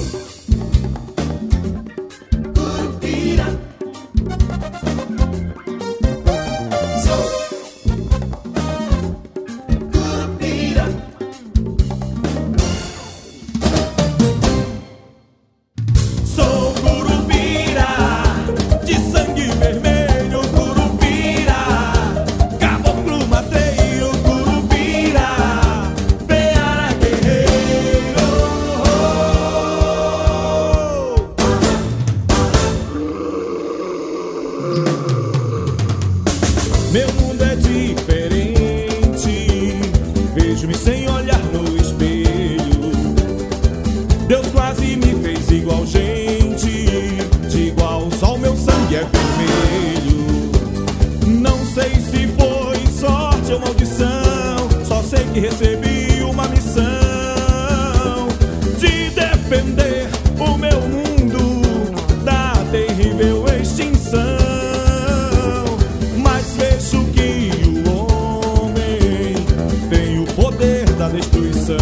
Meu mundo é diferente, vejo-me sem olhar no espelho. Deus quase me fez igual gente, de igual sol meu sangue é vermelho. Não sei se foi sorte ou maldição, só sei que recebi uma missão de defender o meu mundo da terrível extinção. Destruição.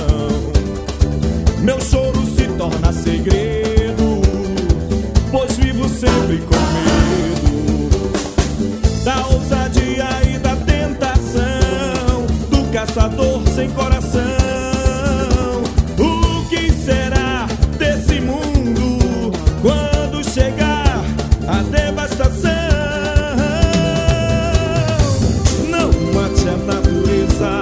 Meu choro se torna segredo, pois vivo sempre com medo da ousadia e da tentação do caçador sem coração. O que será desse mundo quando chegar a devastação? Não mate a natureza,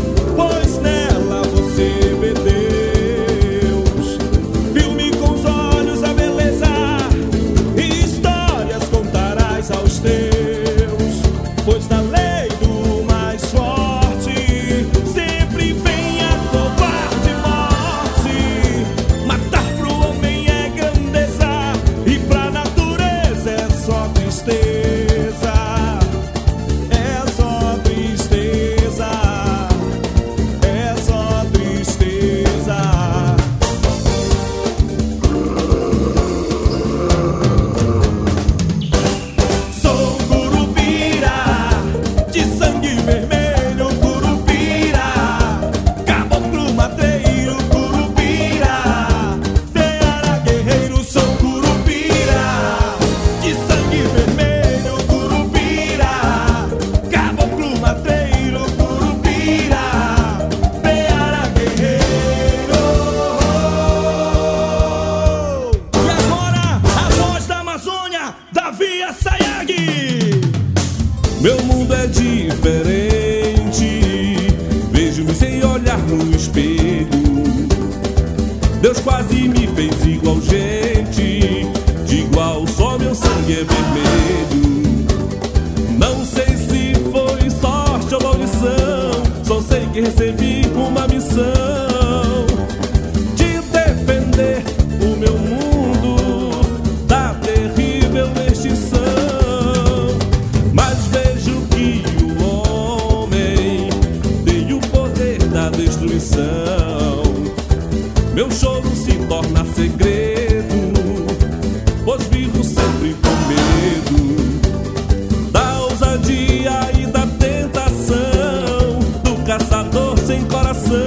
pois da lei do mais forte sempre vem a covarde morte. Matar pro homem é grandeza e pra natureza é só tristeza. É só tristeza. É só tristeza. Sou meu mundo é diferente, vejo-me sem olhar no espelho. Deus quase me fez igual gente, de igual só meu sangue é vermelho. Não sei se foi sorte ou maldição, só sei que recebi uma missão de defender o meu mundo da terrível extinção. Mas vejo que o homem tem o poder da destruição. Meu choro se torna segredo, pois vivo sempre com medo da ousadia e da tentação do caçador sem coração.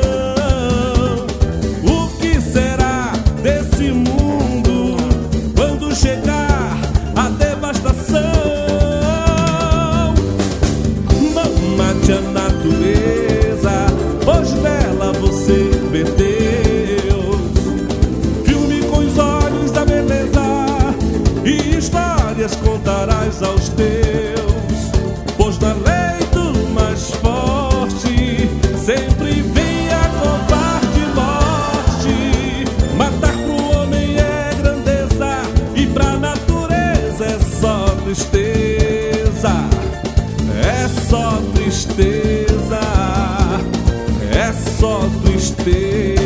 O que será desse mundo quando chegar a devastação? Mate a natureza, pois dela você vê Deus. Filme com os olhos da beleza e histórias contarás aos teus. Pois da lei do mais forte sempre vem a covarde morte. Matar pro homem é grandeza e pra natureza é só tristeza. É só tristeza, é só tristeza.